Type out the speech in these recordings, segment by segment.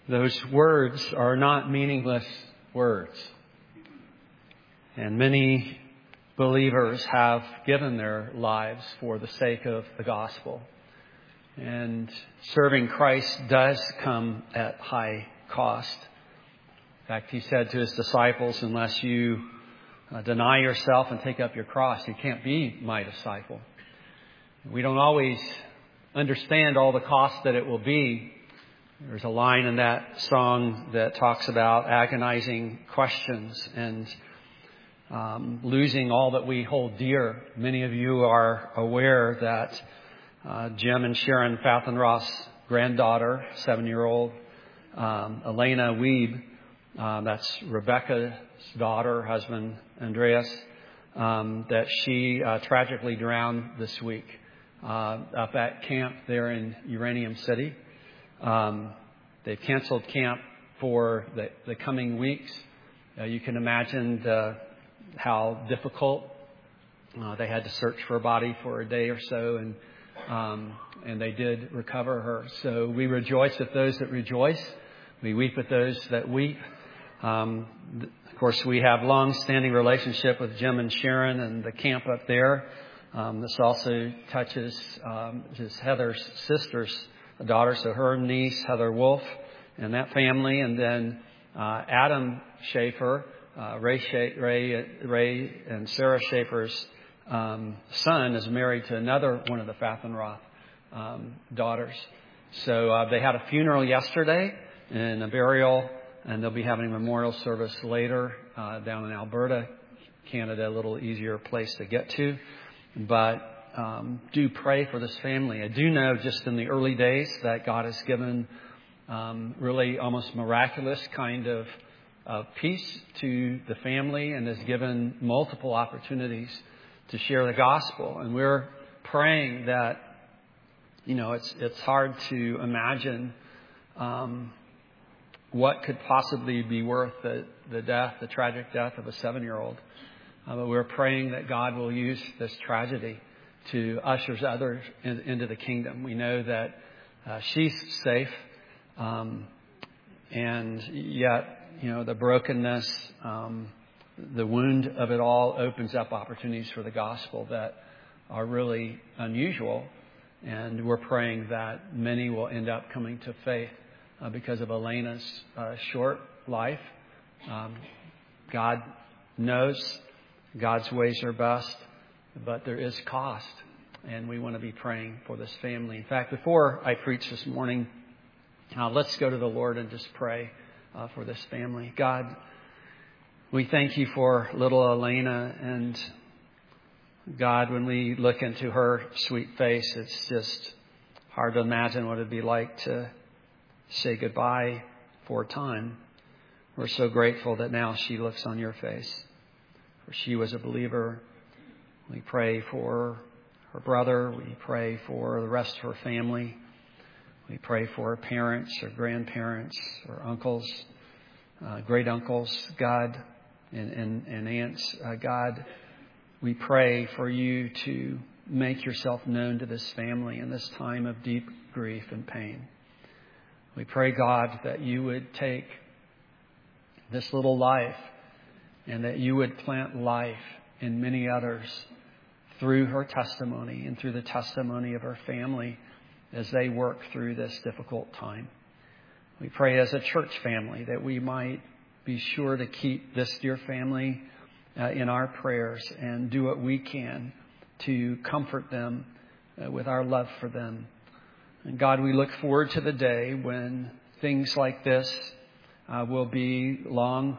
Those words are not meaningless words. And many believers have given their lives for the sake of the gospel. And serving Christ does come at high cost. In fact, He said to His disciples, unless you deny yourself and take up your cross, you can't be my disciple. We don't always understand all the cost that it will be. There's a line in that song that talks about agonizing questions and losing all that we hold dear. Many of you are aware that Jim and Sharon Fathenroth's granddaughter, 7-year-old Elena Wiebe, that's Rebecca's daughter, husband Andreas, that she tragically drowned this week up at camp there in Uranium City. They've canceled camp for the coming weeks. You can imagine how difficult they had to search for a body for a day or so, and they did recover her. So we rejoice with those that rejoice. We weep with those that weep. Of course, we have long-standing relationship with Jim and Sharon and the camp up there. This also touches Heather's sister's daughter, so her niece, Heather Wolf, and that family. And then Adam Schaefer, Ray and Sarah Schaefer's son is married to another one of the Fathenroth daughters. So they had a funeral yesterday and a burial, and they'll be having a memorial service later down in Alberta, Canada, a little easier place to get to. But do pray for this family. I do know just in the early days that God has given really almost miraculous kind of peace to the family and has given multiple opportunities to share the gospel. And we're praying that, it's hard to imagine what could possibly be worth the tragic death of a 7-year-old. But we're praying that God will use this tragedy to usher others into the kingdom. We know that she's safe, and yet, the brokenness, the wound of it all opens up opportunities for the gospel that are really unusual. And we're praying that many will end up coming to faith because of Elena's short life. God knows God's ways are best, but there is cost, and we want to be praying for this family. In fact, before I preach this morning, let's go to the Lord and just pray for this family. God, we thank You for little Elena, and God, when we look into her sweet face, it's just hard to imagine what it'd be like to say goodbye for a time. We're so grateful that now she looks on Your face. For she was a believer. We pray for her brother. We pray for the rest of her family. We pray for her parents, her grandparents, her uncles, great uncles, God, and aunts. God, we pray for You to make Yourself known to this family in this time of deep grief and pain. We pray, God, that You would take this little life and that You would plant life in many others through her testimony and through the testimony of her family as they work through this difficult time. We pray as a church family that we might be sure to keep this dear family in our prayers and do what we can to comfort them with our love for them. And God, we look forward to the day when things like this will be long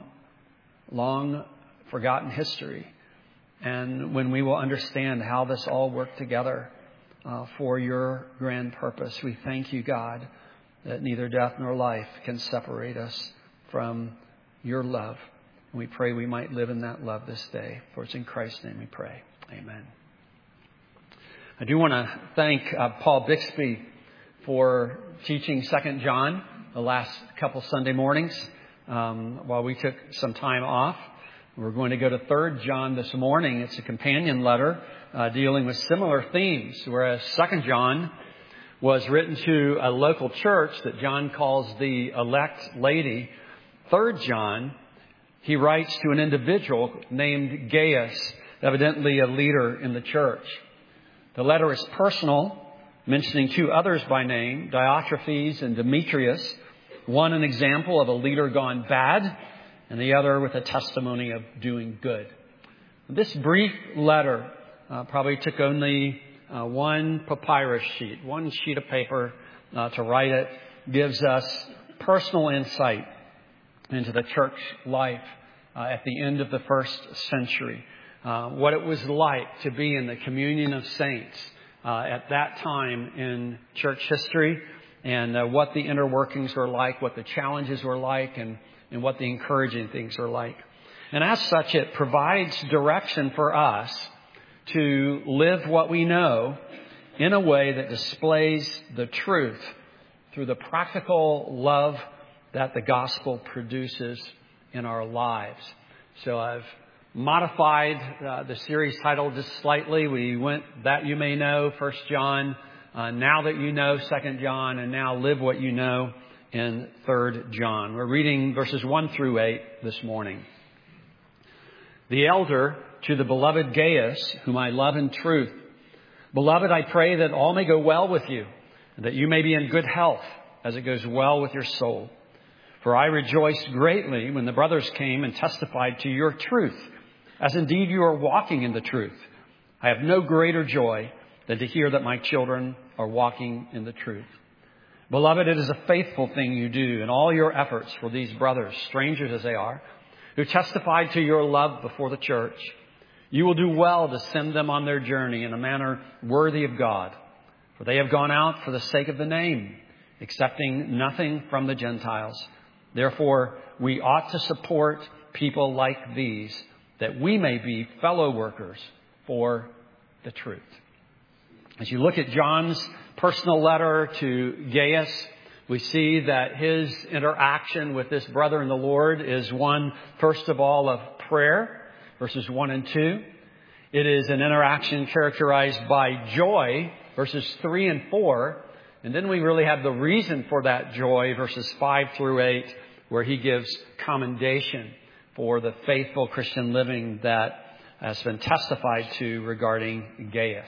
forgotten history, and when we will understand how this all worked together for Your grand purpose. We thank You, God, that neither death nor life can separate us from Your love. And we pray we might live in that love this day. For it's in Christ's name we pray. Amen. I do want to thank Paul Bixby for teaching 2 John the last couple Sunday mornings while we took some time off. We're going to go to 3 John this morning. It's a companion letter dealing with similar themes, whereas 2 John was written to a local church that John calls the elect lady. 3 John, he writes to an individual named Gaius, evidently a leader in the church. The letter is personal, mentioning 2 others by name, Diotrephes and Demetrius, one an example of a leader gone bad, and the other with a testimony of doing good. This brief letter probably took only one papyrus sheet, one sheet of paper to write it, gives us personal insight into the church life at the end of the first century. What it was like to be in the communion of saints at that time in church history, and what the inner workings were like, what the challenges were like, and what the encouraging things were like. And as such, it provides direction for us to live what we know in a way that displays the truth through the practical love that the gospel produces in our lives. So I've modified the series title just slightly. We went That You May Know, 1 John, Now That You Know, 2 John, and now Live What You Know in 3 John. We're reading verses 1 through 8 this morning. The elder to the beloved Gaius, whom I love in truth. Beloved, I pray that all may go well with you, and that you may be in good health as it goes well with your soul. For I rejoiced greatly when the brothers came and testified to your truth, as indeed you are walking in the truth. I have no greater joy than to hear that my children are walking in the truth. Beloved, it is a faithful thing you do in all your efforts for these brothers, strangers as they are, who testified to your love before the church. You will do well to send them on their journey in a manner worthy of God, for they have gone out for the sake of the name, accepting nothing from the Gentiles. Therefore, we ought to support people like these, that we may be fellow workers for the truth. As you look at John's personal letter to Gaius, we see that his interaction with this brother in the Lord is one, first of all, of prayer, verses 1 and 2. It is an interaction characterized by joy, verses 3 and 4. And then we really have the reason for that joy, verses 5 through 8, where he gives commendation for the faithful Christian living that has been testified to regarding Gaius.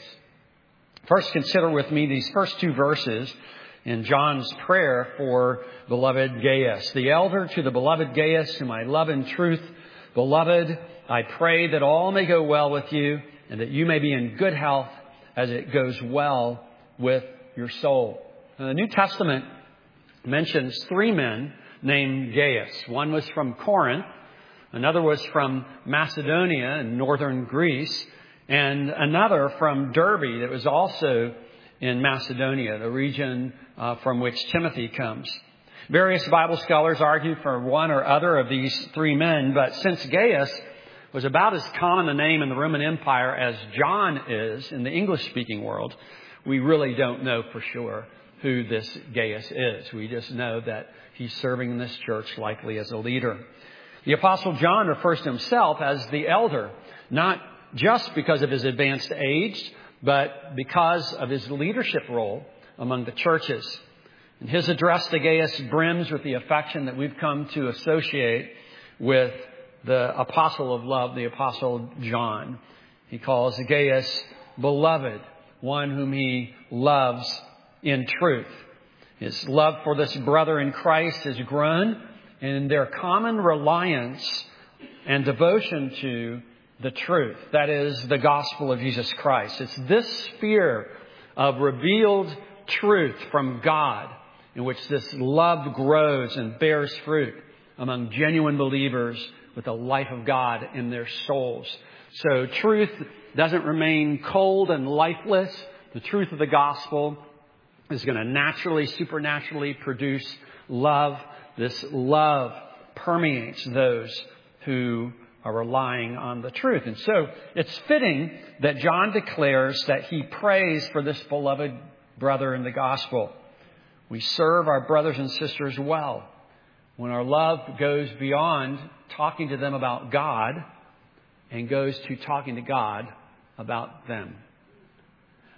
First, consider with me these first 2 verses in John's prayer for beloved Gaius. The elder to the beloved Gaius, whom I love in truth. Beloved, I pray that all may go well with you, and that you may be in good health as it goes well with your soul. Now, the New Testament mentions 3 men named Gaius. One was from Corinth, another was from Macedonia in northern Greece, and another from Derbe that was also in Macedonia, the region from which Timothy comes. Various Bible scholars argue for one or other of these 3 men, but since Gaius was about as common a name in the Roman Empire as John is in the English-speaking world, we really don't know for sure who this Gaius is. We just know that he's serving in this church, likely as a leader. The Apostle John refers to himself as the elder, not just because of his advanced age, but because of his leadership role among the churches. And his address to Gaius brims with the affection that we've come to associate with the apostle of love, the Apostle John. He calls Gaius beloved, one whom he loves in truth. His love for this brother in Christ has grown in their common reliance and devotion to the truth. That is the gospel of Jesus Christ. It's this sphere of revealed truth from God in which this love grows and bears fruit among genuine believers with the life of God in their souls. So truth doesn't remain cold and lifeless. The truth of the gospel is going to naturally, supernaturally produce love. This love permeates those who are relying on the truth. And so it's fitting that John declares that he prays for this beloved brother in the gospel. We serve our brothers and sisters well when our love goes beyond talking to them about God and goes to talking to God about them.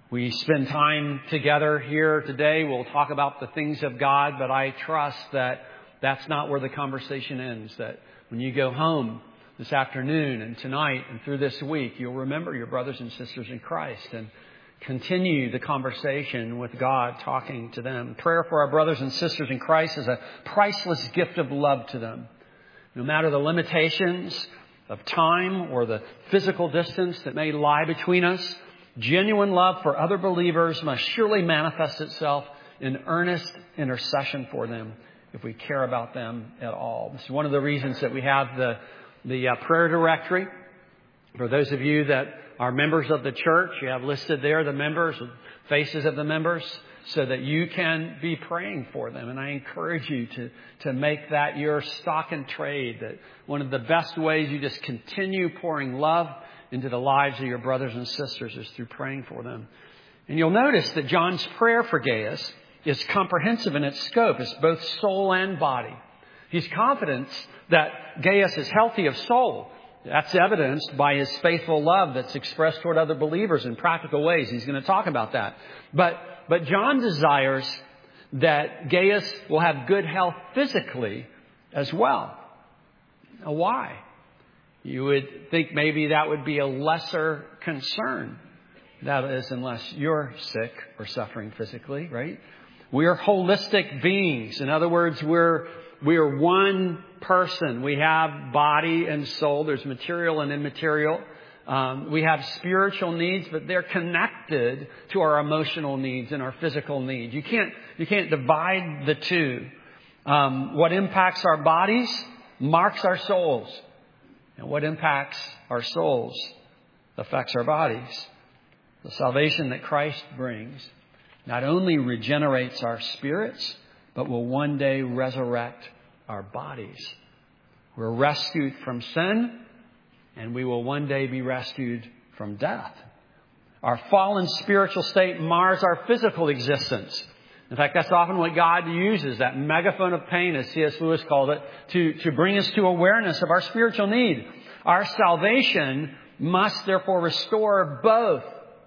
We spend time together here today. We'll talk about the things of God, but I trust that that's not where the conversation ends. That when you go home this afternoon and tonight and through this week, you'll remember your brothers and sisters in Christ and continue the conversation with God, talking to them. Prayer for our brothers and sisters in Christ is a priceless gift of love to them. No matter the limitations of time or the physical distance that may lie between us, genuine love for other believers must surely manifest itself in earnest intercession for them if we care about them at all. This is one of the reasons that we have the prayer directory. For those of you that are members of the church, you have listed there the members, faces of the members, so that you can be praying for them. And I encourage you to make that your stock and trade, that one of the best ways you just continue pouring love into the lives of your brothers and sisters is through praying for them. And you'll notice that John's prayer for Gaius is comprehensive in its scope. It's both soul and body. He's confident that Gaius is healthy of soul. That's evidenced by his faithful love that's expressed toward other believers in practical ways. He's going to talk about that. But John desires that Gaius will have good health physically as well. Now, why? You would think maybe that would be a lesser concern. That is, unless you're sick or suffering physically, right? We are holistic beings. In other words, we're one person. We have body and soul. There's material and immaterial. We have spiritual needs, but they're connected to our emotional needs and our physical needs. You can't divide the two. What impacts our bodies marks our souls. And what impacts our souls affects our bodies. The salvation that Christ brings not only regenerates our spirits, but will one day resurrect our bodies. We're rescued from sin, and we will one day be rescued from death. Our fallen spiritual state mars our physical existence. In fact, that's often what God uses, that megaphone of pain, as C.S. Lewis called it, to bring us to awareness of our spiritual need. Our salvation must therefore restore both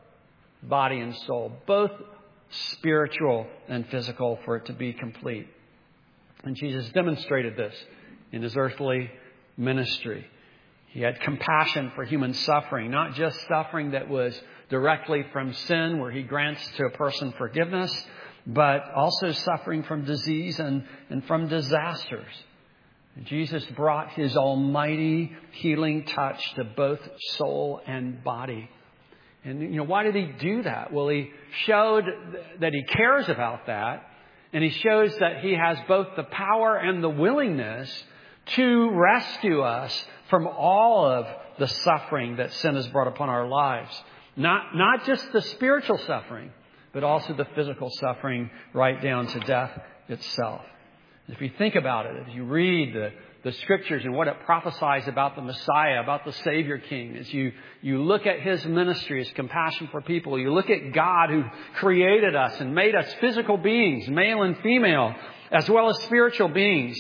body and soul, both spiritual and physical, for it to be complete. And Jesus demonstrated this in his earthly ministry. He had compassion for human suffering, not just suffering that was directly from sin, where he grants to a person forgiveness, but also suffering from disease and from disasters. And Jesus brought his almighty healing touch to both soul and body. And, why did he do that? Well, he showed that he cares about that. And he shows that he has both the power and the willingness to rescue us from all of the suffering that sin has brought upon our lives. Not just the spiritual suffering, but also the physical suffering right down to death itself. If you think about it, if you read the Scriptures and what it prophesies about the Messiah, about the Savior King, as you look at his ministry, his compassion for people, you look at God who created us and made us physical beings, male and female, as well as spiritual beings.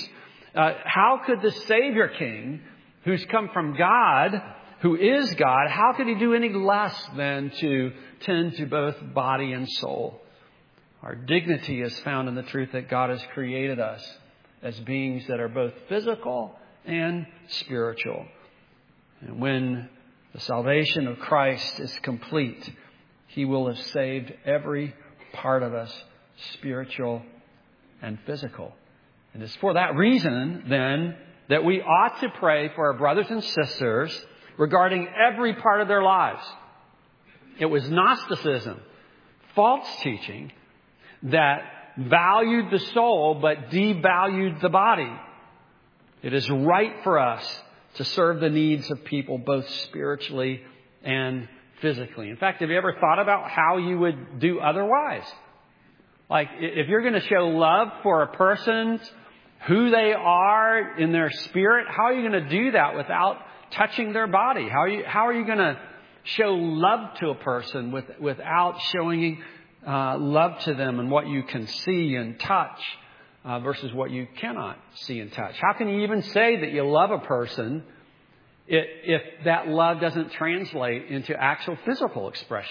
How could the Savior King, who's come from God, who is God, how could he do any less than to tend to both body and soul? Our dignity is found in the truth that God has created us as beings that are both physical and spiritual. And when the salvation of Christ is complete, he will have saved every part of us, spiritual and physical. And it's for that reason, then, that we ought to pray for our brothers and sisters regarding every part of their lives. It was Gnosticism, false teaching, that valued the soul but devalued the body. It is right for us to serve the needs of people both spiritually and physically. In fact, have you ever thought about how you would do otherwise? Like, if you're going to show love for a person, who they are in their spirit, how are you going to do that without touching their body? How are you going to show love to a person without showing love to them and what you can see and touch versus what you cannot see and touch? How can you even say that you love a person if that love doesn't translate into actual physical expression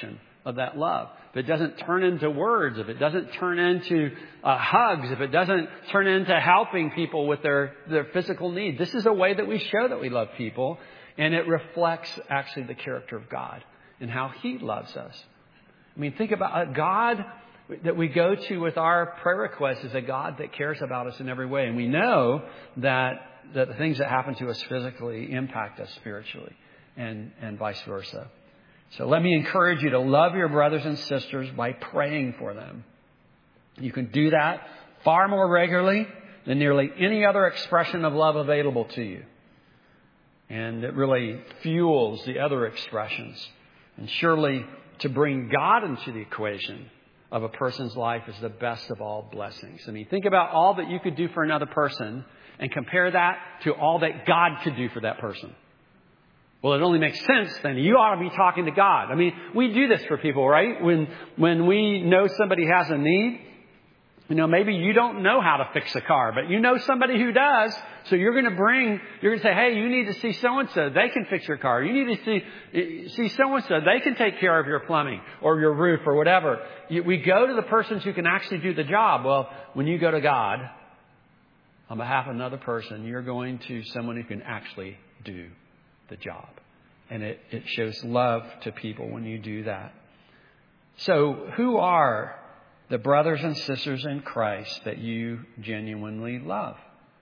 of that love. If it doesn't turn into words, if it doesn't turn into hugs, if it doesn't turn into helping people with their physical needs, this is a way that we show that we love people. And it reflects actually the character of God and how He loves us. I mean, think about a God that we go to with our prayer requests is a God that cares about us in every way. And we know that the things that happen to us physically impact us spiritually and vice versa. So let me encourage you to love your brothers and sisters by praying for them. You can do that far more regularly than nearly any other expression of love available to you. And it really fuels the other expressions. And surely to bring God into the equation of a person's life is the best of all blessings. I mean, think about all that you could do for another person and compare that to all that God could do for that person. Well, it only makes sense then. You ought to be talking to God. I mean, we do this for people, right? When we know somebody has a need, maybe you don't know how to fix a car, but you know somebody who does. So you're going to say, hey, you need to see so-and-so. They can fix your car. You need to see so-and-so. They can take care of your plumbing or your roof or whatever. We go to the persons who can actually do the job. Well, when you go to God on behalf of another person, you're going to someone who can actually do the job. And it shows love to people when you do that. So who are the brothers and sisters in Christ that you genuinely love?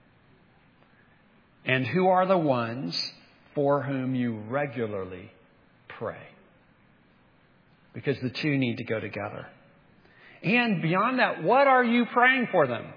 And who are the ones for whom you regularly pray? Because the two need to go together. And beyond that, what are you praying for them?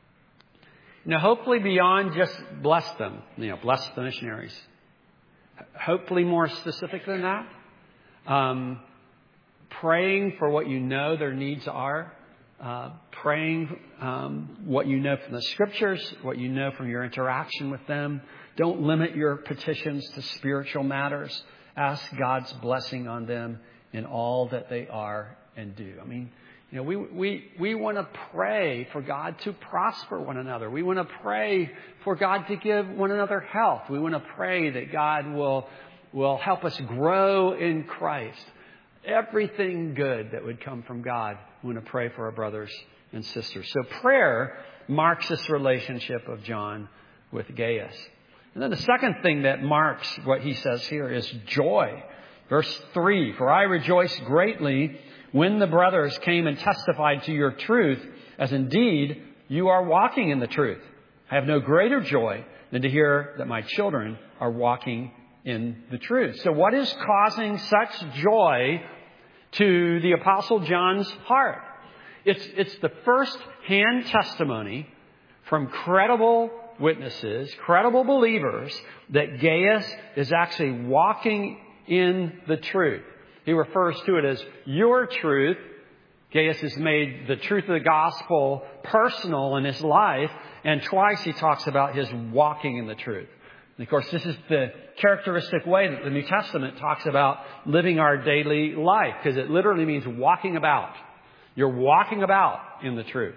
Hopefully beyond just bless them, bless the missionaries. Hopefully more specific than that. Praying for what you know their needs are. Praying what you know from the Scriptures, what you know from your interaction with them. Don't limit your petitions to spiritual matters. Ask God's blessing on them in all that they are and do. I mean, we want to pray for God to prosper one another. We want to pray for God to give one another health. We want to pray that God will help us grow in Christ. Everything good that would come from God, we want to pray for our brothers and sisters. So prayer marks this relationship of John with Gaius. And then the second thing that marks what he says here is joy. Verse 3, for I rejoice greatly when the brothers came and testified to your truth, as indeed you are walking in the truth. I have no greater joy than to hear that my children are walking in the truth. So what is causing such joy to the Apostle John's heart? It's the first-hand testimony from credible witnesses, credible believers, that Gaius is actually walking in the truth. He refers to it as your truth. Gaius has made the truth of the gospel personal in his life, and twice he talks about his walking in the truth. And of course, this is the characteristic way that the New Testament talks about living our daily life, because it literally means walking about. You're walking about in the truth.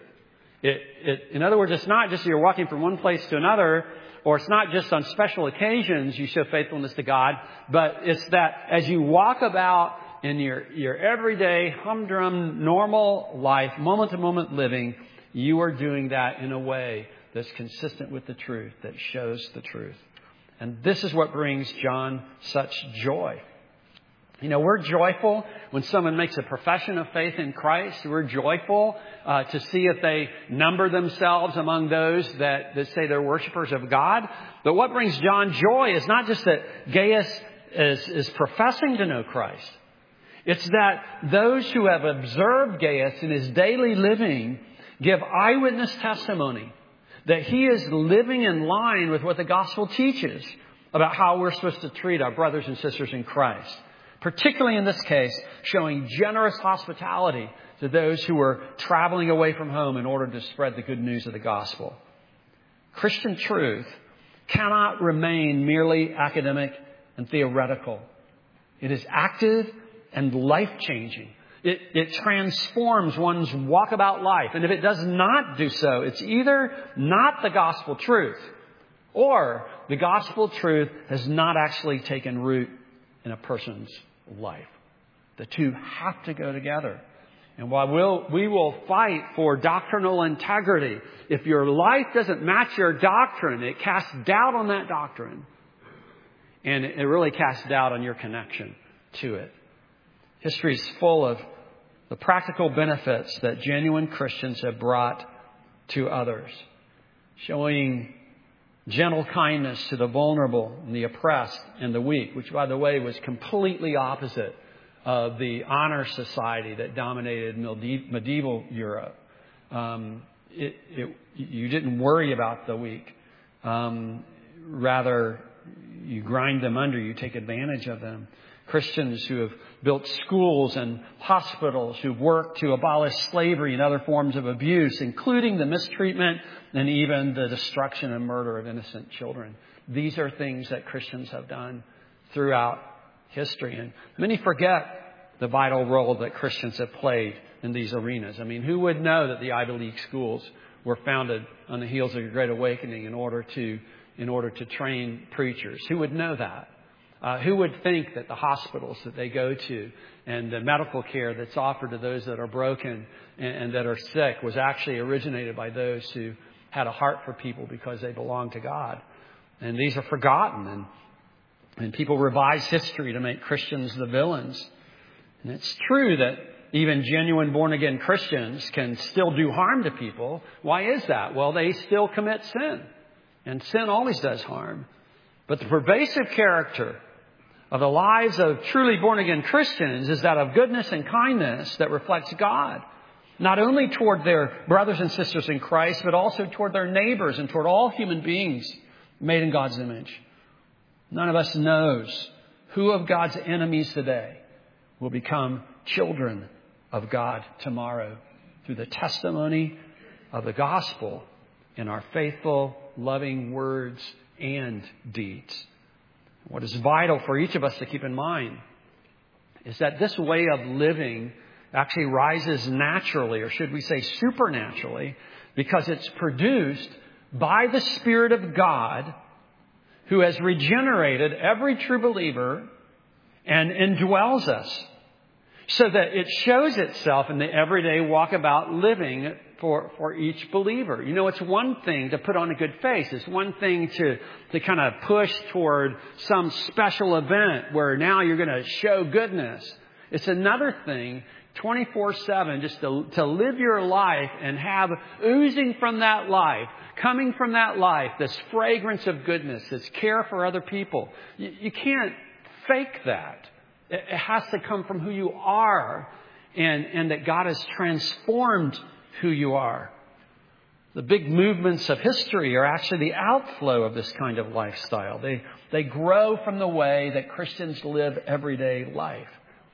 In other words, it's not just you're walking from one place to another, or it's not just on special occasions you show faithfulness to God, but it's that as you walk about in your everyday, humdrum, normal life, moment-to-moment living, you are doing that in a way that's consistent with the truth, that shows the truth. And this is what brings John such joy. We're joyful when someone makes a profession of faith in Christ. We're joyful to see if they number themselves among those that say they're worshipers of God. But what brings John joy is not just that Gaius is professing to know Christ. It's that those who have observed Gaius in his daily living give eyewitness testimony that he is living in line with what the gospel teaches about how we're supposed to treat our brothers and sisters in Christ. Particularly in this case, showing generous hospitality to those who are traveling away from home in order to spread the good news of the gospel. Christian truth cannot remain merely academic and theoretical. It is active and life-changing. It transforms one's walkabout life. And if it does not do so, it's either not the gospel truth, or the gospel truth has not actually taken root in a person's life. The two have to go together. And while we will fight for doctrinal integrity, if your life doesn't match your doctrine, it casts doubt on that doctrine. And it really casts doubt on your connection to it. History is full of the practical benefits that genuine Christians have brought to others. Showing gentle kindness to the vulnerable and the oppressed and the weak, which, by the way, was completely opposite of the honor society that dominated medieval Europe. You didn't worry about the weak. Rather, you grind them under. You take advantage of them. Christians who have built schools and hospitals, who've worked to abolish slavery and other forms of abuse, including the mistreatment and even the destruction and murder of innocent children. These are things that Christians have done throughout history. And many forget the vital role that Christians have played in these arenas. I mean, who would know that the Ivy League schools were founded on the heels of the Great Awakening in order to train preachers? Who would know that? Who would think that the hospitals that they go to and the medical care that's offered to those that are broken and that are sick was actually originated by those who had a heart for people because they belonged to God? And these are forgotten, and people revise history to make Christians the villains. And it's true that even genuine born-again Christians can still do harm to people. Why is that? Well, they still commit sin. And sin always does harm. But the pervasive character of the lives of truly born-again Christians is that of goodness and kindness that reflects God. Not only toward their brothers and sisters in Christ, but also toward their neighbors and toward all human beings made in God's image. None of us knows who of God's enemies today will become children of God tomorrow through the testimony of the gospel in our faithful, loving words and deeds. What is vital for each of us to keep in mind is that this way of living actually rises naturally, or should we say supernaturally, because it's produced by the Spirit of God who has regenerated every true believer and indwells us, so that it shows itself in the everyday walkabout living for each believer. You know, it's one thing to put on a good face. It's one thing to kind of push toward some special event where now you're going to show goodness. It's another thing 24/7 just to live your life and have oozing from that life, coming from that life, this fragrance of goodness, this care for other people. You can't fake that. It has to come from who you are, and that God has transformed who you are. The big movements of history are actually the outflow of this kind of lifestyle. They grow from the way that Christians live everyday life.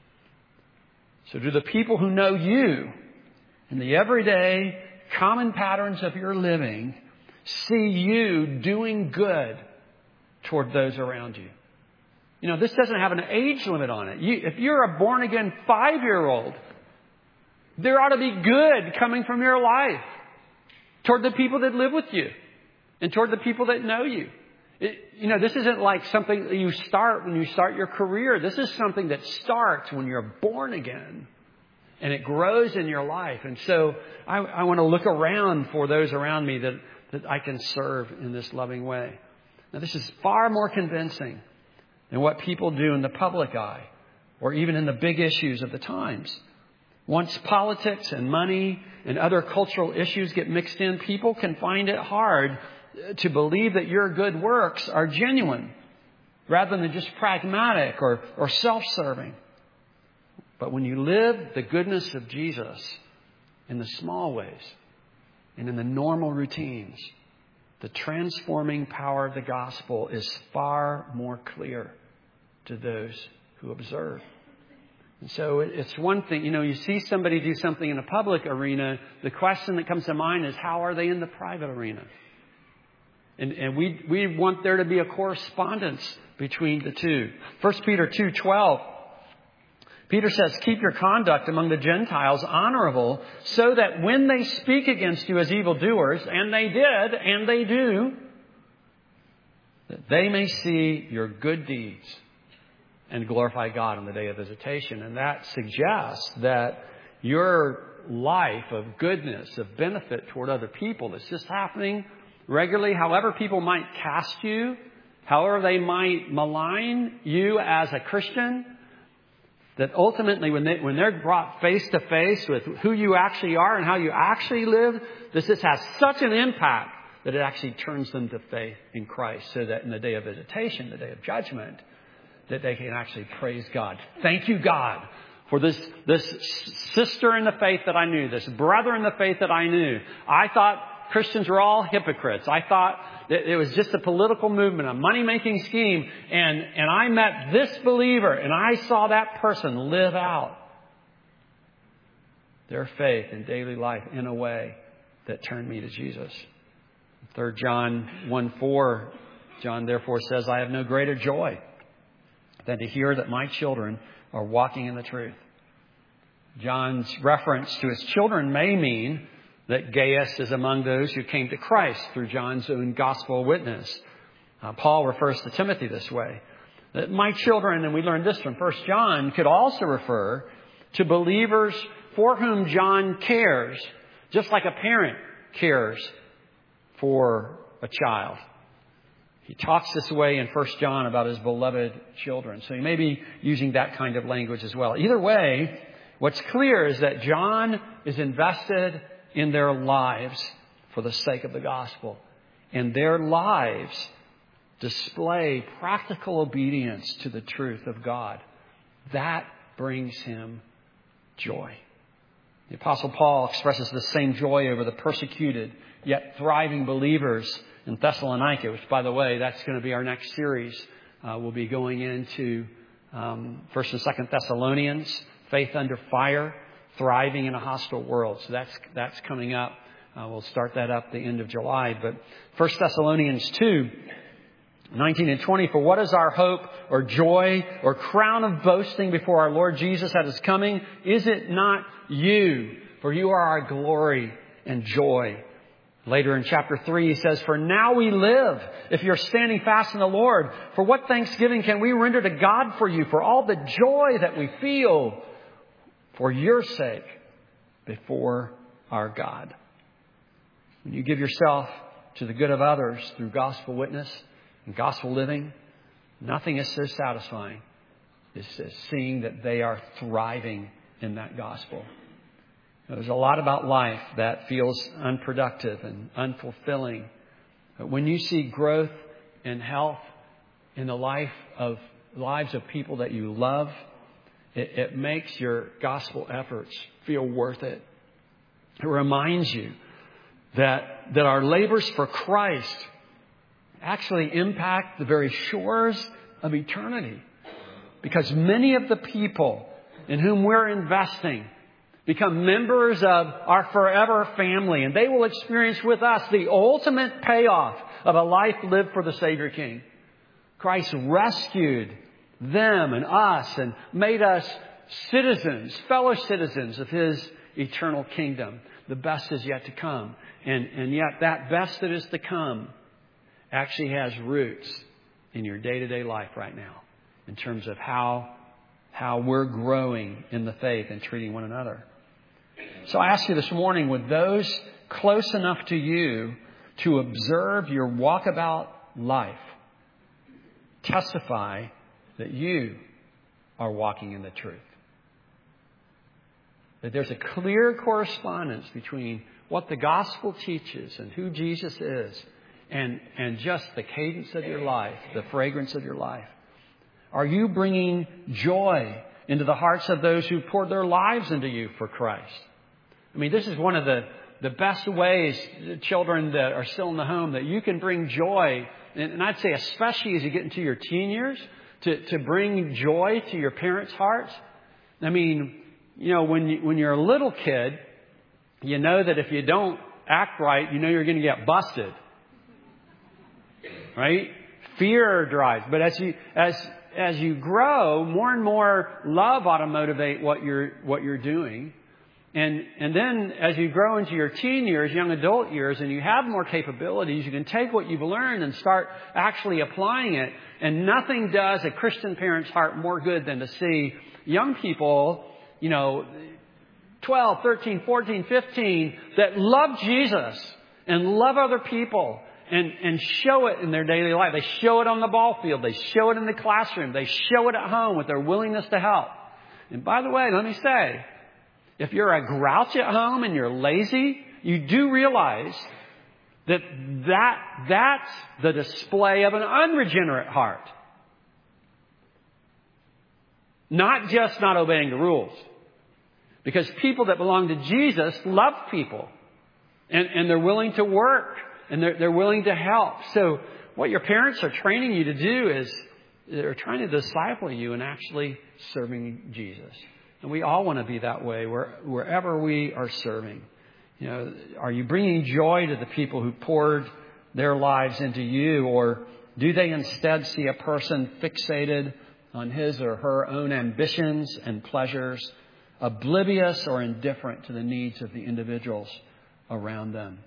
So do the people who know you in the everyday common patterns of your living see you doing good toward those around you? You know, this doesn't have an age limit on it. If you're a born-again 5-year-old, there ought to be good coming from your life toward the people that live with you and toward the people that know you. This isn't like something that you start when you start your career. This is something that starts when you're born again, and it grows in your life. And so I want to look around for those around me that I can serve in this loving way. Now, this is far more convincing than what people do in the public eye or even in the big issues of the times. Once politics and money and other cultural issues get mixed in, people can find it hard to believe that your good works are genuine rather than just pragmatic or self-serving. But when you live the goodness of Jesus in the small ways and in the normal routines, the transforming power of the gospel is far more clear to those who observe. And so it's one thing, you see somebody do something in a public arena. The question that comes to mind is, how are they in the private arena? And we want there to be a correspondence between the two. 1 Peter 2:12, Peter says, keep your conduct among the Gentiles honorable, so that when they speak against you as evildoers, and they did, and they do, that they may see your good deeds and glorify God on the day of visitation. And that suggests that your life of goodness, of benefit toward other people that's just happening regularly, however people might cast you, however they might malign you as a Christian, that ultimately when they're brought face to face with who you actually are and how you actually live, this has such an impact that it actually turns them to faith in Christ, so that in the day of visitation, the day of judgment, that they can actually praise God. Thank you, God, for this sister in the faith that I knew, this brother in the faith that I knew. I thought Christians were all hypocrites. I thought that it was just a political movement, a money-making scheme. And I met this believer, and I saw that person live out their faith in daily life in a way that turned me to Jesus. 3 John 1:4, John therefore says, I have no greater joy than to hear that my children are walking in the truth. John's reference to his children may mean that Gaius is among those who came to Christ through John's own gospel witness. Paul refers to Timothy this way. That my children, and we learned this from 1 John, could also refer to believers for whom John cares, just like a parent cares for a child. He talks this way in 1 John about his beloved children. So he may be using that kind of language as well. Either way, what's clear is that John is invested in their lives for the sake of the gospel. And their lives display practical obedience to the truth of God. That brings him joy. The Apostle Paul expresses the same joy over the persecuted yet thriving believers in Thessalonica, which, by the way, that's going to be our next series. We'll be going into 1 and 2 Thessalonians, faith under fire, thriving in a hostile world. So that's coming up. We'll start that up the end of July. But 1 Thessalonians 2, 19 and 20, for what is our hope or joy or crown of boasting before our Lord Jesus at his coming? Is it not you? For you are our glory and joy. Later in chapter 3, he says, for now we live if you're standing fast in the Lord. For what thanksgiving can we render to God for you, for all the joy that we feel for your sake before our God. When you give yourself to the good of others through gospel witness and gospel living, nothing is so satisfying as seeing that they are thriving in that gospel. There's a lot about life that feels unproductive and unfulfilling. But when you see growth and health in the lives of people that you love, it makes your gospel efforts feel worth it. It reminds you that our labors for Christ actually impact the very shores of eternity. Because many of the people in whom we're investing become members of our forever family, and they will experience with us the ultimate payoff of a life lived for the Savior King. Christ rescued them and us and made us citizens, fellow citizens of his eternal kingdom. The best is yet to come. And yet that best that is to come actually has roots in your day-to-day life right now in terms of how we're growing in the faith and treating one another. So I ask you this morning, would those close enough to you to observe your walkabout life testify that you are walking in the truth? That there's a clear correspondence between what the gospel teaches and who Jesus is and just the cadence of your life, the fragrance of your life. Are you bringing joy into the hearts of those who poured their lives into you for Christ? I mean, this is one of the best ways, children that are still in the home, that you can bring joy. And I'd say especially as you get into your teen years, to bring joy to your parents' hearts. I mean, you know, when you're a little kid, you know that if you don't act right, you know you're going to get busted. Right? Fear drives. But as you grow, more and more love ought to motivate what you're doing. And then as you grow into your teen years, young adult years, and you have more capabilities, you can take what you've learned and start actually applying it. And nothing does a Christian parent's heart more good than to see young people, 12, 13, 14, 15, that love Jesus and love other people and show it in their daily life. They show it on the ball field. They show it in the classroom. They show it at home with their willingness to help. And by the way, let me say, if you're a grouch at home and you're lazy, you do realize that's the display of an unregenerate heart. Not just not obeying the rules. Because people that belong to Jesus love people. And they're willing to work. And they're willing to help. So what your parents are training you to do is they're trying to disciple you in actually serving Jesus. And we all want to be that way wherever we are serving. Are you bringing joy to the people who poured their lives into you? Or do they instead see a person fixated on his or her own ambitions and pleasures, oblivious or indifferent to the needs of the individuals around them?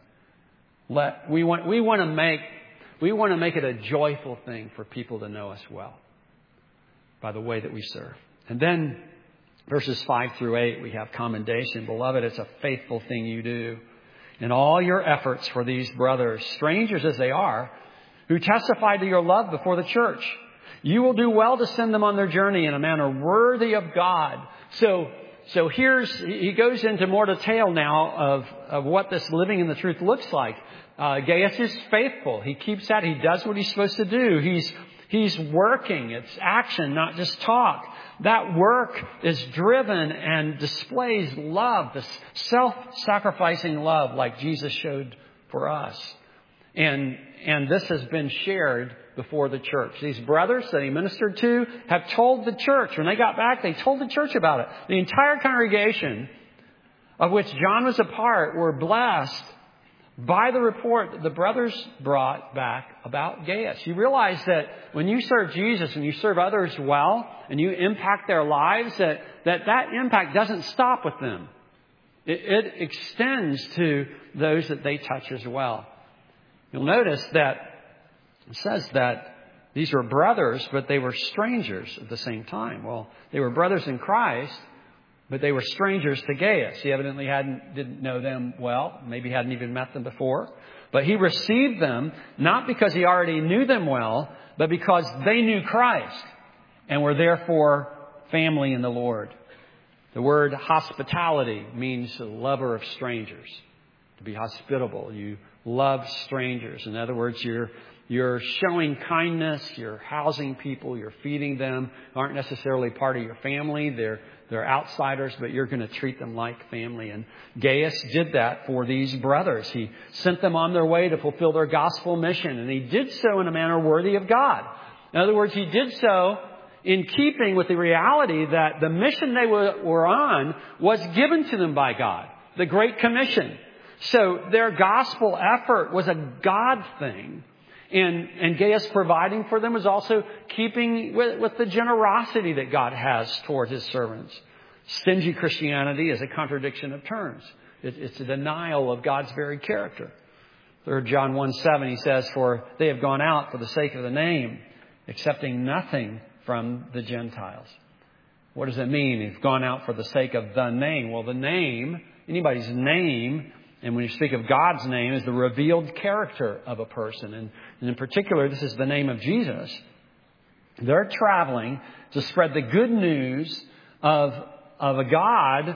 We want to make it a joyful thing for people to know us well by the way that we serve. And then verses 5 through 8, we have commendation. Beloved, it's a faithful thing you do in all your efforts for these brothers, strangers as they are, who testify to your love before the church. You will do well to send them on their journey in a manner worthy of God. So he goes into more detail now of what this living in the truth looks like. Gaius is faithful. He keeps that. He does what he's supposed to do. He's working. It's action, not just talk. That work is driven and displays love, this self-sacrificing love like Jesus showed for us. And this has been shared before the church. These brothers that he ministered to have told the church. When they got back, they told the church about it. The entire congregation, of which John was a part, were blessed by the report that the brothers brought back about Gaius. You realize that when you serve Jesus and you serve others well and you impact their lives, that impact doesn't stop with them. It extends to those that they touch as well. You'll notice that it says that these were brothers, but they were strangers at the same time. Well, they were brothers in Christ, but they were strangers to Gaius. He evidently didn't know them well, maybe hadn't even met them before. But he received them not because he already knew them well, but because they knew Christ and were therefore family in the Lord. The word hospitality means a lover of strangers. To be hospitable, you love strangers. In other words, you're showing kindness, you're housing people, you're feeding them, aren't necessarily part of your family. They're outsiders, but you're going to treat them like family. And Gaius did that for these brothers. He sent them on their way to fulfill their gospel mission, and he did so in a manner worthy of God. In other words, he did so in keeping with the reality that the mission they were on was given to them by God, the Great Commission. So their gospel effort was a God thing. And Gaius providing for them was also keeping with the generosity that God has toward his servants. Stingy Christianity is a contradiction of terms. It's a denial of God's very character. 3 John 1:7, he says, "For they have gone out for the sake of the name, accepting nothing from the Gentiles." What does it mean? They've gone out for the sake of the name. Well, the name, anybody's name, and when you speak of God's name, is the revealed character of a person. And in particular, this is the name of Jesus. They're traveling to spread the good news of a God,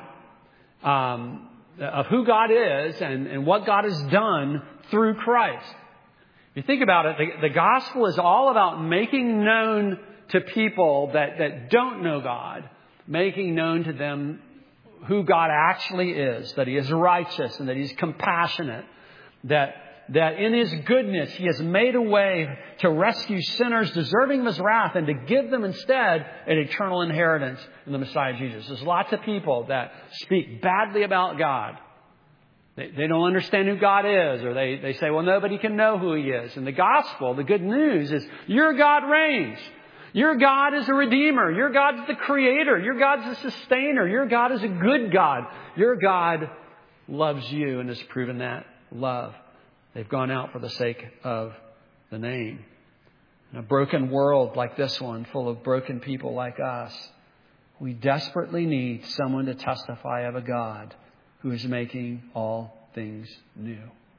of who God is and what God has done through Christ. If you think about it, the gospel is all about making known to people that don't know God, making known to them who God actually is, that He is righteous and that He's compassionate, that in His goodness He has made a way to rescue sinners deserving of His wrath and to give them instead an eternal inheritance in the Messiah Jesus. There's lots of people that speak badly about God. They don't understand who God is, or they say, well, nobody can know who He is. And the gospel, the good news is your God reigns. Your God is a redeemer. Your God is the creator. Your God is a sustainer. Your God is a good God. Your God loves you and has proven that love. They've gone out for the sake of the name. In a broken world like this one, full of broken people like us, we desperately need someone to testify of a God who is making all things new.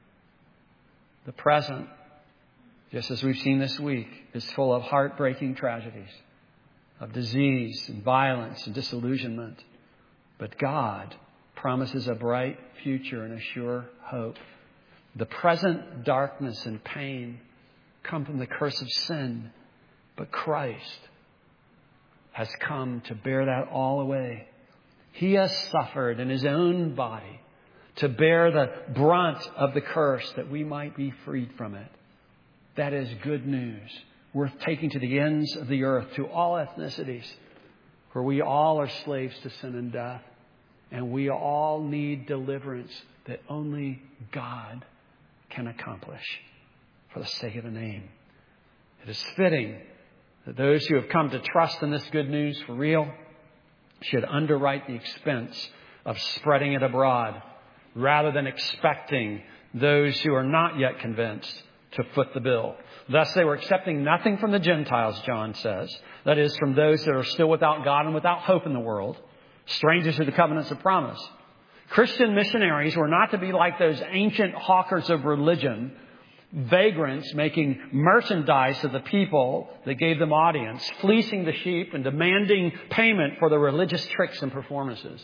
The present, just as we've seen this week, is full of heartbreaking tragedies, of disease and violence and disillusionment. But God promises a bright future and a sure hope. The present darkness and pain come from the curse of sin, but Christ has come to bear that all away. He has suffered in His own body to bear the brunt of the curse that we might be freed from it. That is good news, worth taking to the ends of the earth, to all ethnicities, for we all are slaves to sin and death, and we all need deliverance that only God can accomplish for the sake of the name. It is fitting that those who have come to trust in this good news for real should underwrite the expense of spreading it abroad, rather than expecting those who are not yet convinced to foot the bill. Thus they were accepting nothing from the Gentiles, John says. That is, from those that are still without God and without hope in the world, strangers to the covenants of promise. Christian missionaries were not to be like those ancient hawkers of religion, vagrants making merchandise of the people that gave them audience, fleecing the sheep and demanding payment for the religious tricks and performances.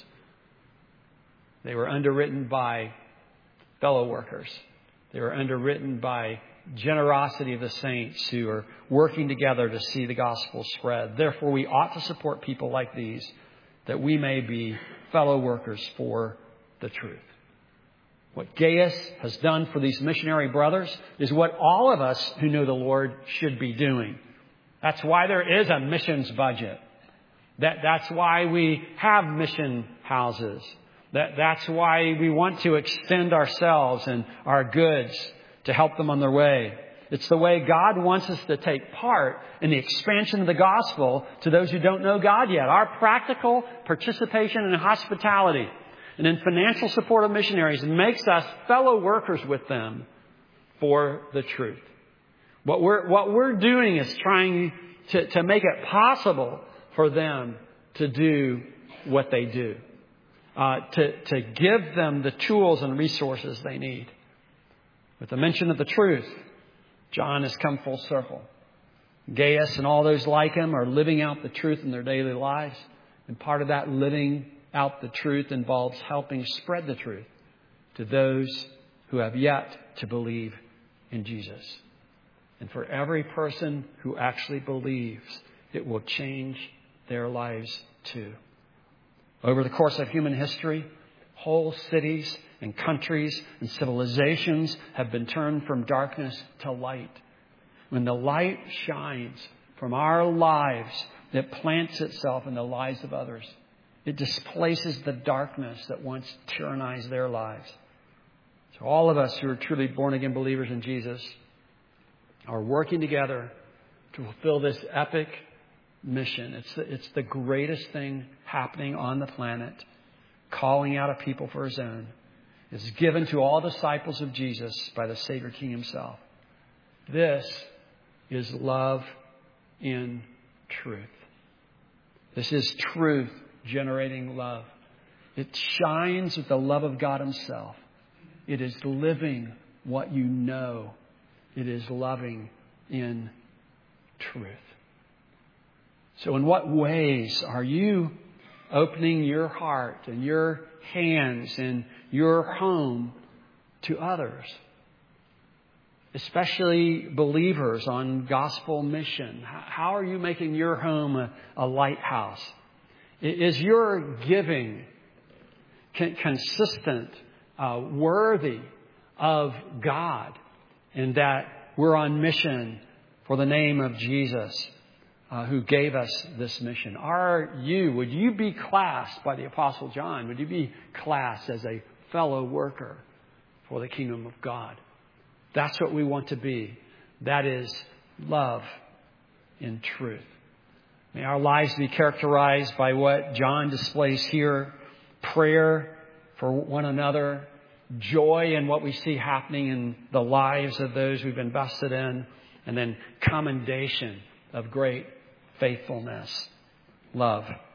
They were underwritten by fellow workers. They were underwritten by generosity of the saints who are working together to see the gospel spread. Therefore, we ought to support people like these, that we may be fellow workers for the truth. What Gaius has done for these missionary brothers is what all of us who know the Lord should be doing. That's why there is a missions budget. That's why we have mission houses. That's why we want to extend ourselves and our goods to help them on their way. It's the way God wants us to take part in the expansion of the gospel to those who don't know God yet. Our practical participation in hospitality and in financial support of missionaries makes us fellow workers with them for the truth. What we're doing is trying to make it possible for them to do what they do. To give them the tools and resources they need. With the mention of the truth, John has come full circle. Gaius and all those like him are living out the truth in their daily lives. And part of that living out the truth involves helping spread the truth to those who have yet to believe in Jesus. And for every person who actually believes, it will change their lives too. Over the course of human history, whole cities and countries and civilizations have been turned from darkness to light. When the light shines from our lives, it plants itself in the lives of others. It displaces the darkness that once tyrannized their lives. So all of us who are truly born-again believers in Jesus are working together to fulfill this epic mission. It's the greatest thing happening on the planet, calling out a people for His own. It's given to all disciples of Jesus by the Savior King Himself. This is love in truth. This is truth generating love. It shines with the love of God Himself. It is living what you know. It is loving in truth. So in what ways are you opening your heart and your hands and your home to others? Especially believers on gospel mission. How are you making your home a lighthouse? Is your giving consistent, worthy of God, in that we're on mission for the name of Jesus, who gave us this mission? Would you be classed by the Apostle John? Would you be classed as a fellow worker for the kingdom of God? That's what we want to be. That is love in truth. May our lives be characterized by what John displays here. Prayer for one another. Joy in what we see happening in the lives of those we've invested in. And then commendation of great faithfulness. Love.